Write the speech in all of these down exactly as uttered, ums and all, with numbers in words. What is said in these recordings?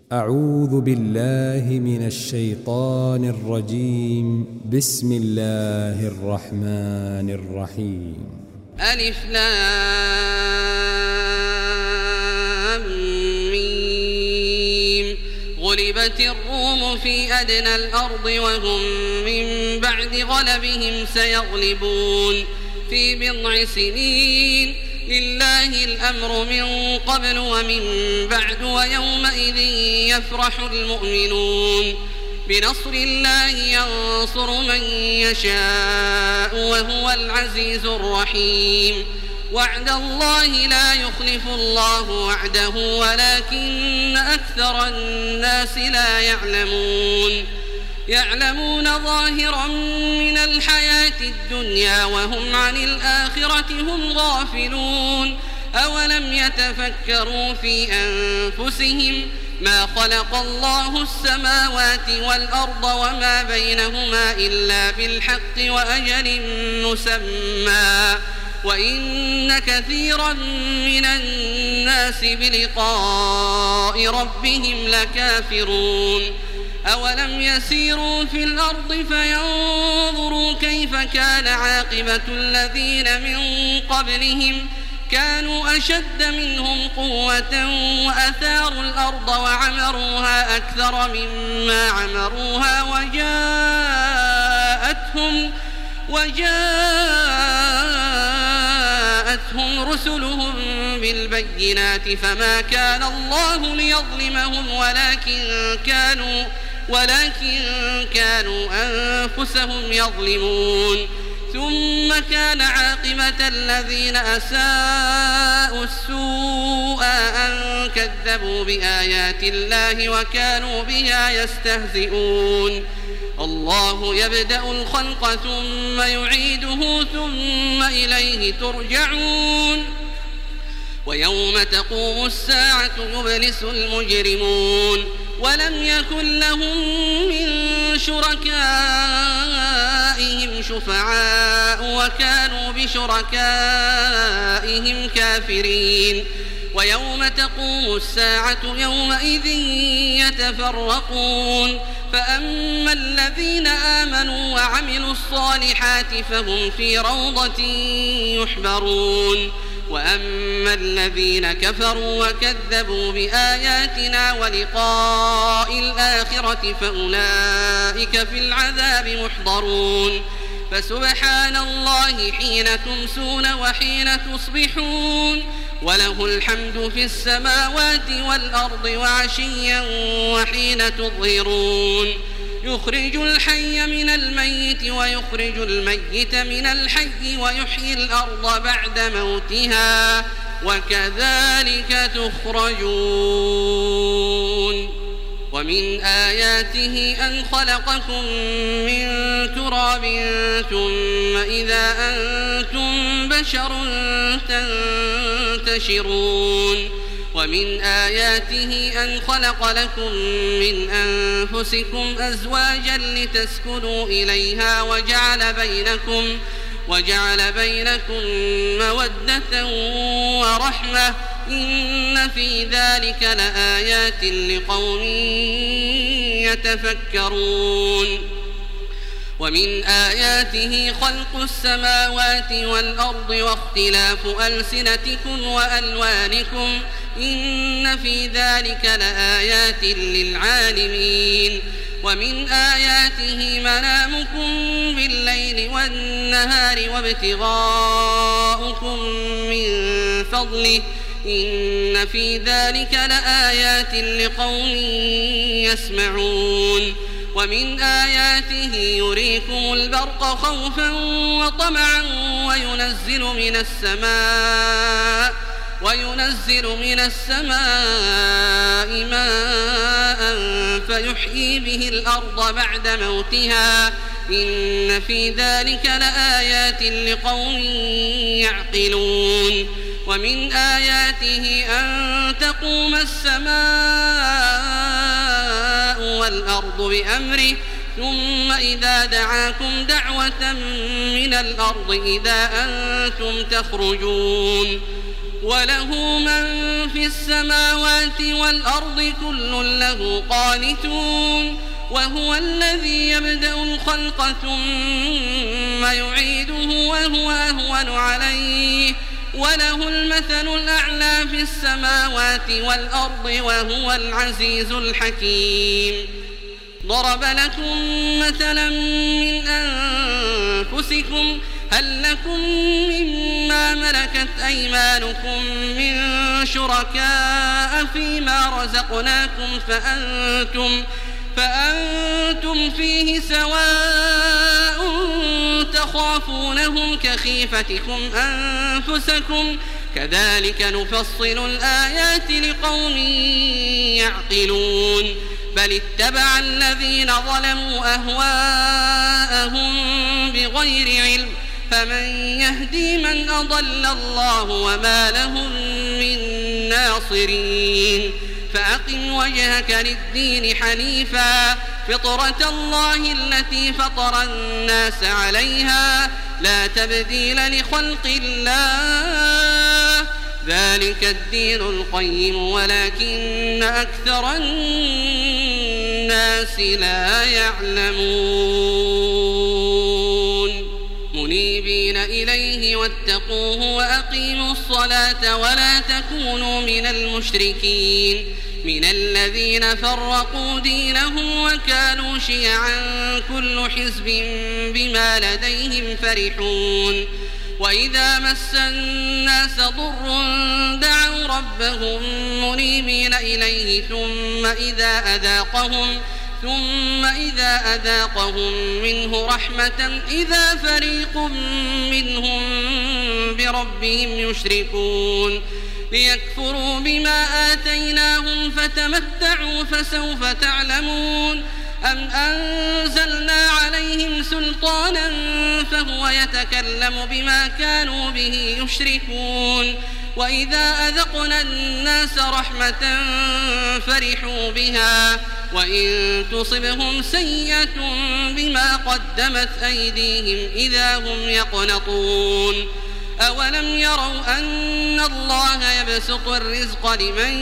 أعوذ بالله من الشيطان الرجيم. بسم الله الرحمن الرحيم. ألف لام ميم. غلبت الروم في أدنى الأرض وهم من بعد غلبهم سيغلبون في بضع سنين. لله الأمر من قبل ومن بعد ويومئذ يفرح المؤمنون. بنصر الله ينصر من يشاء وهو العزيز الرحيم. وعد الله لا يخلف الله وعده ولكن أكثر الناس لا يعلمون. يعلمون ظاهرا من الحياة الدنيا وهم عن الآخرة هم غافلون. أولم يتفكروا في أنفسهم ما خلق الله السماوات والأرض وما بينهما إلا بالحق وأجل مسمى وإن كثيرا من الناس بلقاء ربهم لكافرون. أولم يسيروا في الأرض فينظروا كيف كان عاقبة الذين من قبلهم كانوا أشد منهم قوة وأثاروا الأرض وعمروها أكثر مما عمروها وجاءتهم وجاءتهم رسلهم بالبينات فما كان الله ليظلمهم ولكن كانوا ولكن كانوا أنفسهم يظلمون. ثم كان عاقبة الذين أساءوا السوء أن كذبوا بآيات الله وكانوا بها يستهزئون. الله يبدأ الخلق ثم يعيده ثم إليه ترجعون. ويوم تقوم الساعة يبلس المجرمون ولم يكن لهم من شركائهم شفعاء وكانوا بشركائهم كافرين. ويوم تقوم الساعة يومئذ يتفرقون فأما الذين آمنوا وعملوا الصالحات فهم في روضة يحبرون وأما الذين كفروا وكذبوا بآياتنا ولقاء الآخرة فأولئك في العذاب محضرون. فسبحان الله حين تمسون وحين تصبحون وله الحمد في السماوات والأرض وعشيا وحين تظهرون. يخرج الحي من الميت ويخرج الميت من الحي ويحيي الأرض بعد موتها وكذلك تخرجون. ومن آياته أن خلقكم من تراب ثم إذا أنتم بشر تنتشرون. ومن آياته أن خلق لكم من أنفسكم أزواجا لتسكنوا إليها وجعل بينكم وجعل بينكم مودة ورحمة إن في ذلك لآيات لقوم يتفكرون. ومن آياته خلق السماوات والأرض واختلاف ألسنتكم وألوانكم إن في ذلك لآيات للعالمين. ومن آياته منامكم بالليل والنهار وابتغاؤكم من فضله إن في ذلك لآيات لقوم يسمعون. ومن آياته يريكم البرق خوفا وطمعا وينزل من السماء وينزل من السماء ماء فيحيي به الأرض بعد موتها إن في ذلك لآيات لقوم يعقلون. ومن آياته أن تقوم السماء والأرض بأمره ثم إذا دعاكم دعوة من الأرض إذا أنتم تخرجون. وله من في السماوات والأرض كل له قانتون وهو الذي يبدأ الخلق ثم يعيده وهو أهون عليه وله المثل الأعلى في السماوات والأرض وهو العزيز الحكيم. ضرب لكم مثلا من أنفسكم هل لكم مما ملكت أيمانكم من شركاء فيما رزقناكم فأنتم, فأنتم فيه سواء تخافونهم كخيفتكم أنفسكم كذلك نفصل الآيات لقوم يعقلون. بل اتبع الذين ظلموا أهواءهم بغير علم فمن يهدي من أضل الله وما لهم من ناصرين. فأقم وجهك للدين حنيفا فطرة الله التي فطر الناس عليها لا تبديل لخلق الله ذلك الدين القيم ولكن أكثر الناس لا يعلمون. منيبين إليه واتقوه وأقيموا الصلاة ولا تكونوا من المشركين من الذين فرقوا دينهم وكانوا شيعا كل حزب بما لديهم فرحون. وإذا مس الناس ضر دعوا ربهم منيبين إليه ثم إذا أذاقهم ثم إذا أذاقهم منه رحمة إذا فريق منهم بربهم يشركون. ليكفروا بما آتيناهم فتمتعوا فسوف تعلمون. أم أنزلنا عليهم سلطانا فهو يتكلم بما كانوا به يشركون. وإذا أذقنا الناس رحمة فرحوا بها وإن تصبهم سيئة بما قدمت أيديهم إذا هم يقنطون. أولم يروا أن الله يبسط الرزق لمن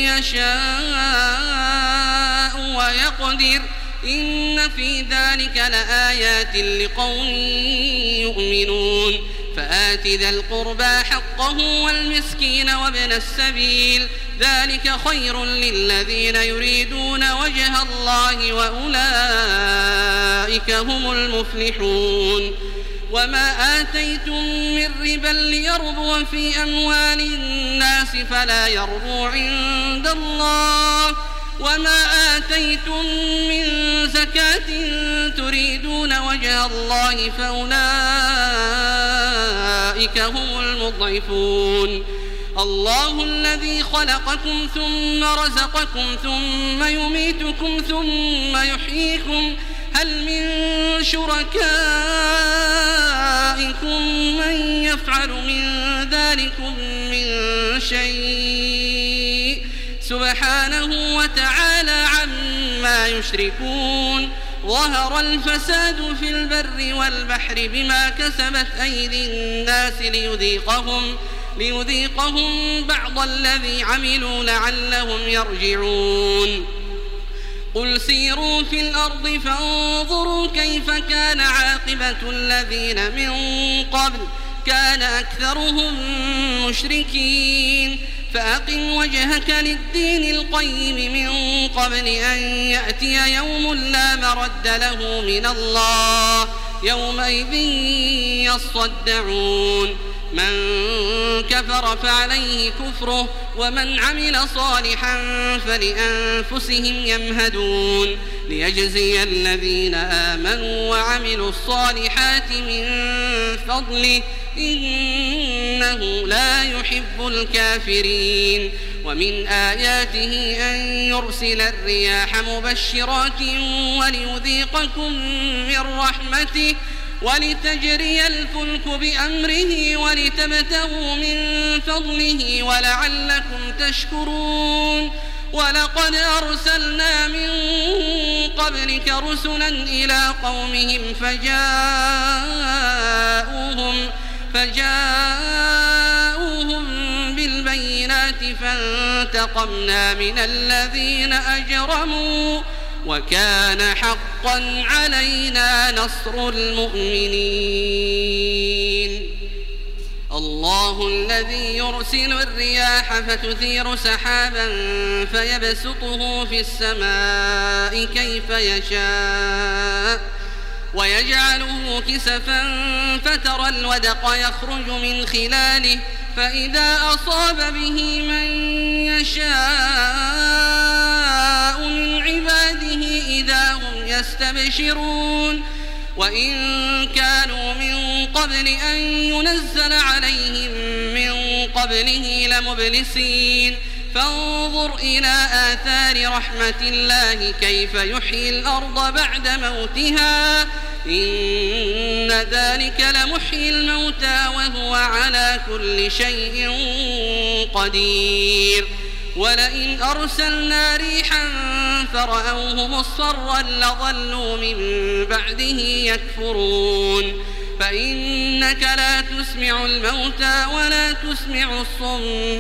يشاء ويقدر إن في ذلك لآيات لقوم يؤمنون. فآت ذا القربى حقه والمسكين وابن السبيل ذلك خير للذين يريدون وجه الله وأولئك هم المفلحون. وما آتيتم من ربا ليربو في أموال الناس فلا يربو عند الله وما آتيتم من زكاة تريدون وجه الله فأولئك هم المضعفون. الله الذي خلقكم ثم رزقكم ثم يميتكم ثم يحييكم هل من شركائكم من يفعل من ذلكم من شيء سبحانه وتعالى عما يشركون. ظهر الفساد في البر والبحر بما كسبت أيدي الناس ليذيقهم, ليذيقهم بعض الذي عملوا لعلهم يرجعون. قل سيروا في الأرض فانظروا كيف كان عاقبة الذين من قبل كان أكثرهم مشركين. فأقم وجهك للدين القيم من قبل أن يأتي يوم لا مرد له من الله يومئذ يصدعون. من كفر فعليه كفره ومن عمل صالحا فلأنفسهم يمهدون. ليجزي الذين آمنوا وعملوا الصالحات من فضله إنه لا يحب الكافرين. ومن آياته أن يرسل الرياح مبشرات وليذيقكم من رحمته ولتجري الفلك بأمره ولتبتغوا من فضله ولعلكم تشكرون. ولقد أرسلنا من قبلك رسلا إلى قومهم فجاءوهم, فجاءوهم فانتقمنا من الذين أجرموا وكان حقا علينا نصر المؤمنين. الله الذي يرسل الرياح فتثير سحابا فيبسطه في السماء كيف يشاء ويجعله كسفا فترى الودق يخرج من خلاله فإذا أصاب به من يشاء من عباده إذا هم يستبشرون. وإن كانوا من قبل أن ينزل عليهم من قبله لمبلسين فانظر إلى آثار رحمة الله كيف يحيي الأرض بعد موتها إن ذلك لمحيي الموتى وهو على كل شيء قدير. ولئن أرسلنا ريحا فرأوه مصفرا لظلوا من بعده يكفرون. فإنك لا تسمع الموتى ولا تسمع الصم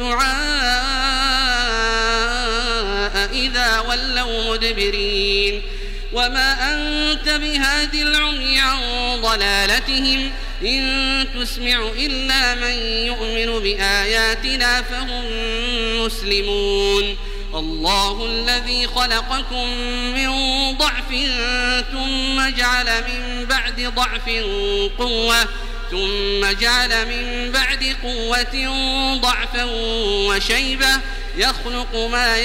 الدعاء إذا ولوا مدبرين. وما أنت بهاد العمي عن ضلالتهم إن تسمع إلا من يؤمن بآياتنا فهم مسلمون. الله الذي خلقكم من ضعف ثم جعل من بعد ضعف قوة ثم جعل من بعد قوة ضعفا وشيبة يخلق ما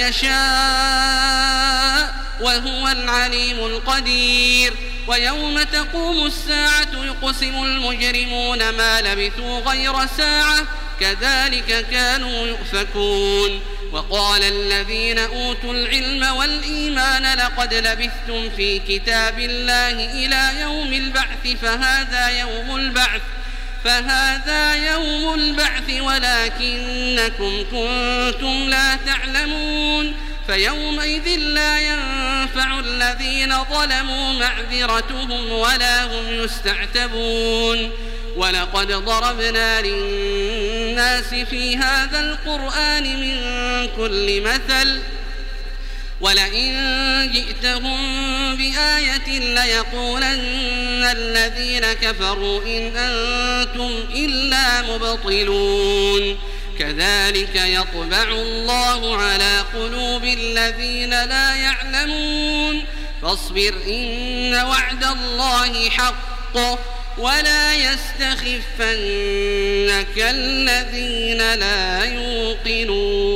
يشاء وهو العليم القدير. ويوم تقوم الساعة يقسم المجرمون ما لبثوا غير ساعة كذلك كانوا يؤفكون. وقال الذين أوتوا العلم والإيمان لقد لبثتم في كتاب الله إلى يوم البعث فهذا يوم البعث فهذا يوم البعث ولكنكم كنتم لا تعلمون. فيومئذ لا ينفع الذين ظلموا معذرتهم ولا هم يستعتبون. ولقد ضربنا للناس في هذا القرآن من كل مثل ولئن جئتهم بآية ليقولن الذين كفروا إن أنتم إلا مبطلون. كذلك يطبع الله على قلوب الذين لا يعلمون. فاصبر إن وعد الله حق ولا يستخفنك الذين لا يوقنون.